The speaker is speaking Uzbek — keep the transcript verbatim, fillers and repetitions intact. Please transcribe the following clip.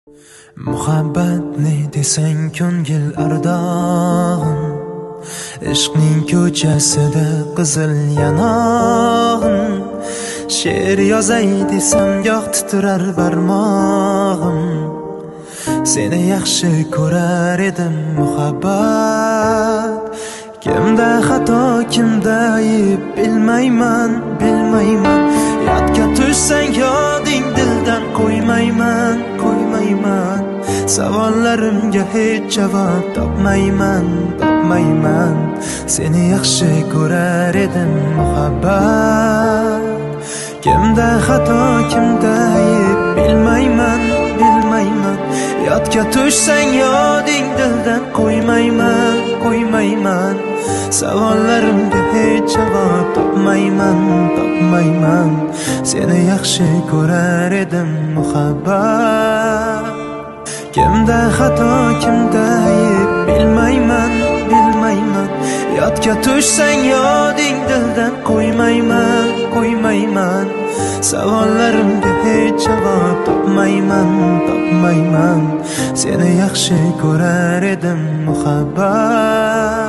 Muhabbat ne desang ko'ngil ardog'im, ishqning ko'chasida qizil yanog'im. She'r yozay desam goh titrar barmog'im, seni yaxshi ko'rar edim muhabbat. Kimda xato kimda ayb bilmayman, bilmayman. Yodga tushsang yoding dildan qo'ymayman, qo'ymayman. Savollarimga hech javob topmayman, topmayman. Seni yaxshi ko'rar edim muhabbat. Kimda xato kimda ayb bilmayman, bilmayman. Yodga tushsang yoding dildan qo'ymayman, qo'ymayman. Savollarimga hech javob topmayman, topmayman. Seni yaxshi ko'rar edim muhabbat. Kimda xato kimda ayb bilmayman, bilmayman. Yodga tushsang yoding dildan qo'ymayman, qo'ymayman. Savollarimga hech javob topmayman, topmayman. Seni yaxshi ko'rar edim muhabbat.